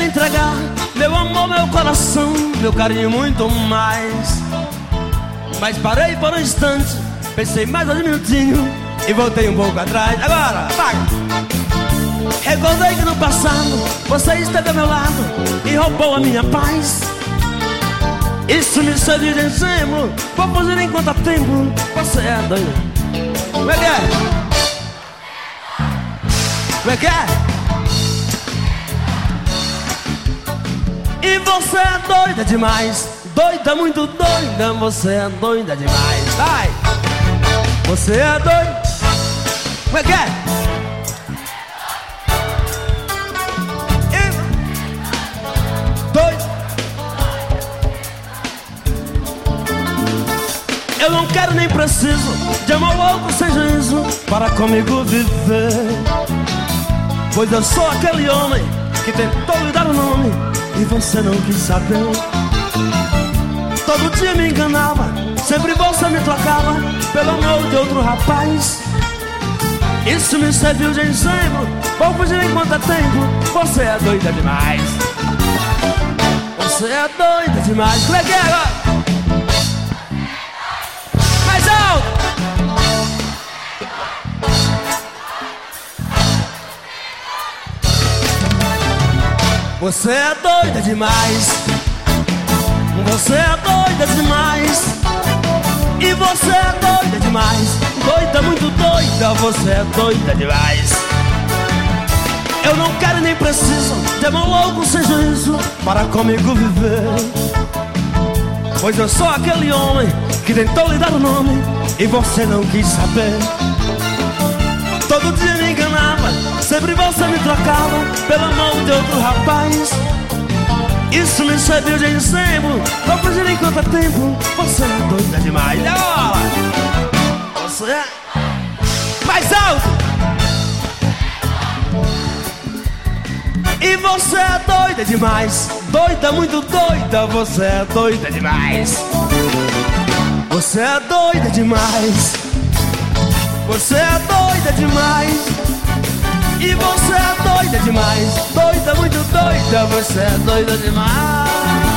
quero entregar meu amor, meu coração, meu carinho, muito mais. Mas parei por um instante, pensei mais um minutinho e voltei um pouco atrás. Agora, apaga. Recordei que no passado você esteve ao meu lado e roubou a minha paz. Isso me serviu de exemplo, vou fugir enquanto há tempo. Você é doida. Como é que é? Como é que é? E você é doida demais, doida, muito doida. Você é doida demais. Vai! Você é doida. Como é que é? Doida. Eu não quero nem preciso de amor louco sem juízo para comigo viver. Pois eu sou aquele homem que tentou lhe dar um nome e você não quis saber. Todo dia me enganava, sempre você me trocava pelo amor de outro rapaz. Isso me serviu de exemplo, vou fugir enquanto há tempo. Você é doida demais. Você é doida demais. Como é que é agora? Mais alto! Você é doida demais. Você é doida demais. E você é doida demais. Doida, muito doida. Você é doida demais. Eu não quero nem preciso de amor louco sem juízo para comigo viver. Pois eu sou aquele homem que tentou lhe dar o nome e você não quis saber. Todo dia me enganava, sempre você me trocava pelo amor de outro rapaz. Isso me serviu de exemplo, vou fugir enquanto há tempo. Você é doida demais. E agora? Você é... Mais alto! E você é doida demais. Doida, muito doida. Você é doida demais. Você é doida demais. Você é doida demais. E você é doida demais. Doida, muito doida. Você é doida demais.